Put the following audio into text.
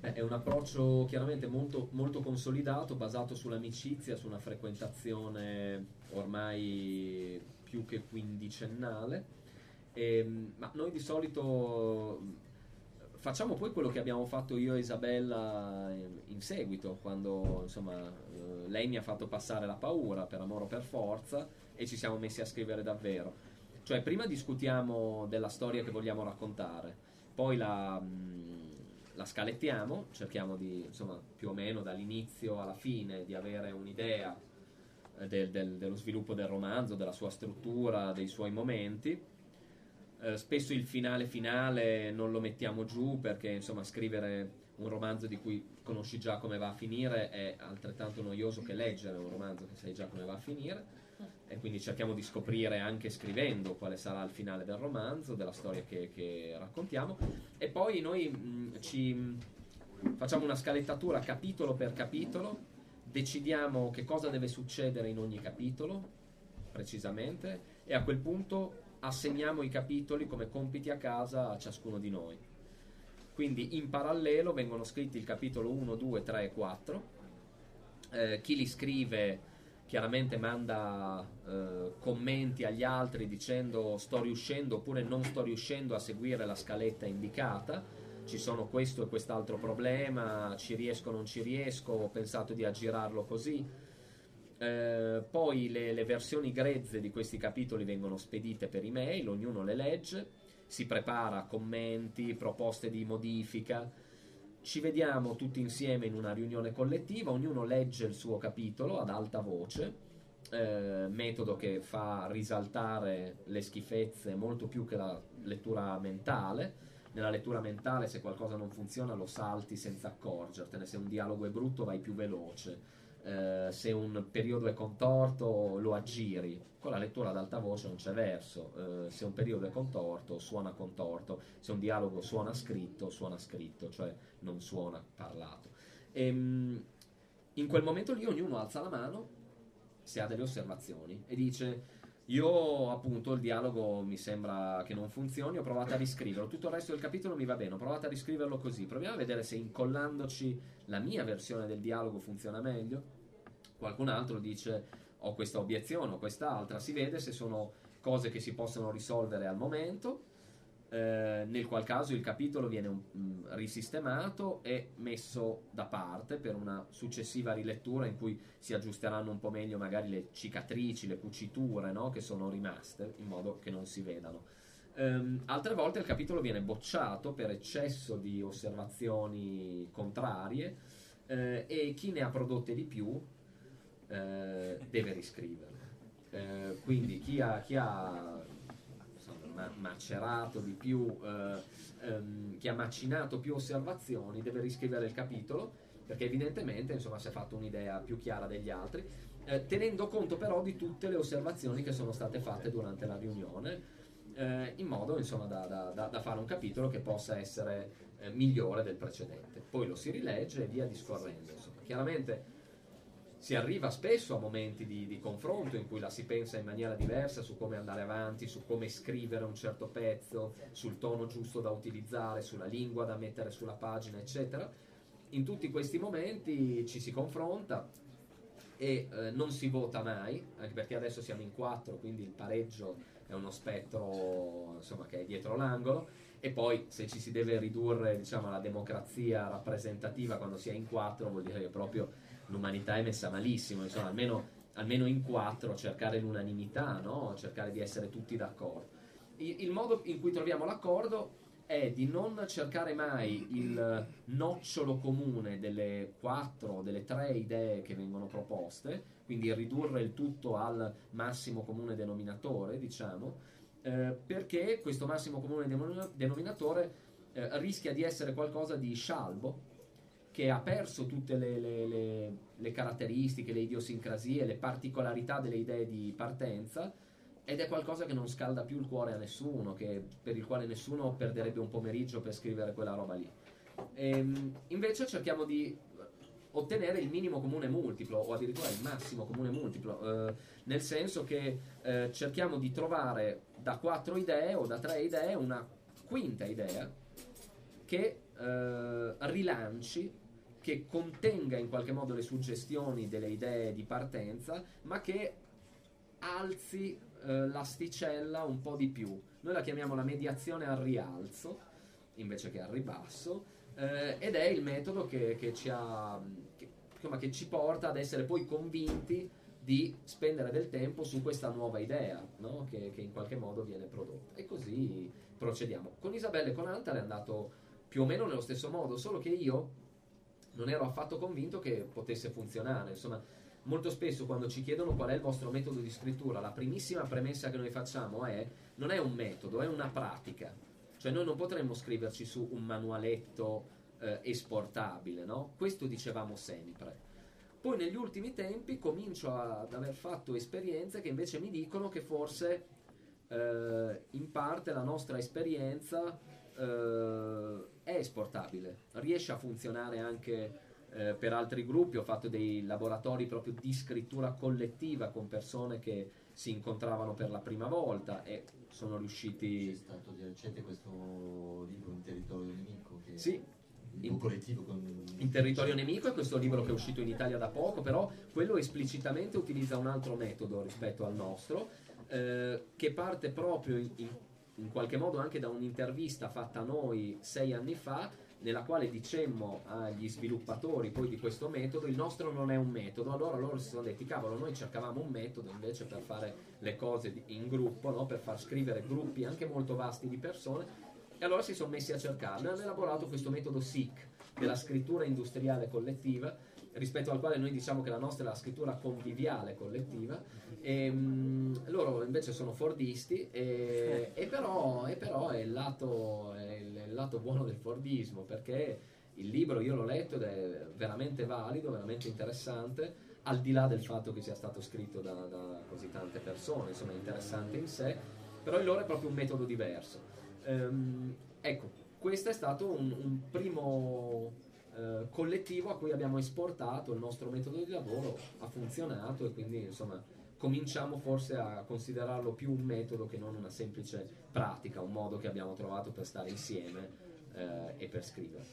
È un approccio chiaramente molto, molto consolidato, basato sull'amicizia, su una frequentazione ormai più che quindicennale. Ma noi di solito facciamo poi quello che abbiamo fatto io e Isabella in seguito, quando insomma lei mi ha fatto passare la paura per amore o per forza e ci siamo messi a scrivere davvero. Cioè, prima discutiamo della storia che vogliamo raccontare, poi la scalettiamo, cerchiamo di, insomma, più o meno dall'inizio alla fine di avere un'idea dello sviluppo del romanzo, della sua struttura, dei suoi momenti. Spesso il finale finale non lo mettiamo giù perché, insomma, scrivere un romanzo di cui conosci già come va a finire è altrettanto noioso che leggere un romanzo che sai già come va a finire, e quindi cerchiamo di scoprire anche scrivendo quale sarà il finale del romanzo, della storia che raccontiamo, e poi noi facciamo una scalettatura capitolo per capitolo, decidiamo che cosa deve succedere in ogni capitolo precisamente, e a quel punto assegniamo i capitoli come compiti a casa a ciascuno di noi. Quindi in parallelo vengono scritti il capitolo 1, 2, 3 e 4. Chi li scrive chiaramente manda commenti agli altri dicendo sto riuscendo oppure non sto riuscendo a seguire la scaletta indicata, ci sono questo e quest'altro problema, ci riesco o non ci riesco, ho pensato di aggirarlo così. Poi le versioni grezze di questi capitoli vengono spedite per email, ognuno le legge, si prepara commenti, proposte di modifica, ci vediamo tutti insieme in una riunione collettiva, ognuno legge il suo capitolo ad alta voce, metodo che fa risaltare le schifezze molto più che la lettura mentale. Nella lettura mentale, se qualcosa non funziona, lo salti senza accorgertene, se un dialogo è brutto vai più veloce, se un periodo è contorto lo aggiri. Con la lettura ad alta voce non c'è verso, se un periodo è contorto suona contorto, se un dialogo suona scritto, cioè non suona parlato. In quel momento lì ognuno alza la mano se ha delle osservazioni e dice io appunto il dialogo mi sembra che non funzioni, ho provato a riscriverlo, tutto il resto del capitolo mi va bene, ho provato a riscriverlo così, proviamo a vedere se incollandoci la mia versione del dialogo funziona meglio. Qualcun altro dice ho questa obiezione o quest'altra, si vede se sono cose che si possono risolvere al momento, nel qual caso il capitolo viene risistemato e messo da parte per una successiva rilettura in cui si aggiusteranno un po' meglio magari le cicatrici, le cuciture, no? Che sono rimaste, in modo che non si vedano. Altre volte il capitolo viene bocciato per eccesso di osservazioni contrarie, e chi ne ha prodotte di più deve riscriverle. Quindi chi ha macerato di più, chi ha macinato più osservazioni deve riscrivere il capitolo, perché evidentemente insomma si è fatto un'idea più chiara degli altri, tenendo conto però di tutte le osservazioni che sono state fatte durante la riunione, in modo insomma da fare un capitolo che possa essere migliore del precedente. Poi lo si rilegge e via discorrendo, insomma. Chiaramente si arriva spesso a momenti di confronto in cui la si pensa in maniera diversa su come andare avanti, su come scrivere un certo pezzo, sul tono giusto da utilizzare, sulla lingua da mettere sulla pagina, eccetera. In tutti questi momenti ci si confronta e non si vota mai, anche perché adesso siamo in 4, quindi il pareggio è uno spettro insomma, che è dietro l'angolo, e poi se ci si deve ridurre diciamo, alla democrazia rappresentativa quando si è in 4 vuol dire che proprio l'umanità è messa malissimo, insomma, almeno in 4 cercare l'unanimità, no? Cercare di essere tutti d'accordo. Il modo in cui troviamo l'accordo è di non cercare mai il nocciolo comune delle 4 o delle 3 idee che vengono proposte, quindi ridurre il tutto al massimo comune denominatore, diciamo, perché questo massimo comune denominatore rischia di essere qualcosa di scialbo, che ha perso tutte le caratteristiche, le idiosincrasie, le particolarità delle idee di partenza, ed è qualcosa che non scalda più il cuore a nessuno, per il quale nessuno perderebbe un pomeriggio per scrivere quella roba lì. Invece cerchiamo di ottenere il minimo comune multiplo, o addirittura il massimo comune multiplo, nel senso che cerchiamo di trovare da 4 idee o da 3 idee una quinta idea che rilanci, che contenga in qualche modo le suggestioni delle idee di partenza, ma che alzi l'asticella un po' di più. Noi la chiamiamo la mediazione al rialzo invece che al ribasso, ed è il metodo che ci ha, insomma, che ci porta ad essere poi convinti di spendere del tempo su questa nuova idea, no? che in qualche modo viene prodotta. E così procediamo. Con Isabella e con Antal è andato più o meno nello stesso modo, solo che io non ero affatto convinto che potesse funzionare. Insomma, molto spesso quando ci chiedono qual è il vostro metodo di scrittura, la primissima premessa che noi facciamo è: non è un metodo, è una pratica. Cioè noi non potremmo scriverci su un manualetto esportabile, no? Questo dicevamo sempre. Poi negli ultimi tempi comincio ad aver fatto esperienze che invece mi dicono che forse in parte la nostra esperienza è esportabile, riesce a funzionare anche per altri gruppi. Ho fatto dei laboratori proprio di scrittura collettiva con persone che si incontravano per la prima volta e sono riusciti. C'è stato di recente questo libro In territorio nemico, che sì, in collettivo In territorio nemico è questo libro che è uscito in Italia da poco, però quello esplicitamente utilizza un altro metodo rispetto al nostro, che parte proprio in qualche modo anche da un'intervista fatta a noi 6 anni fa, nella quale dicemmo agli sviluppatori poi di questo metodo: il nostro non è un metodo. Allora loro si sono detti: cavolo, noi cercavamo un metodo invece per fare le cose in gruppo, no? Per far scrivere gruppi anche molto vasti di persone, e allora si sono messi a cercarlo e hanno elaborato questo metodo SIC, della scrittura industriale collettiva, rispetto al quale noi diciamo che la nostra è la scrittura conviviale collettiva, e loro invece sono fordisti, e però è il lato buono del fordismo, perché il libro io l'ho letto ed è veramente valido, veramente interessante, al di là del fatto che sia stato scritto da così tante persone. Insomma, è interessante in sé, però il loro è proprio un metodo diverso. Ecco, questo è stato un primo collettivo a cui abbiamo esportato il nostro metodo di lavoro, ha funzionato, e quindi insomma cominciamo forse a considerarlo più un metodo che non una semplice pratica, un modo che abbiamo trovato per stare insieme e per scrivere.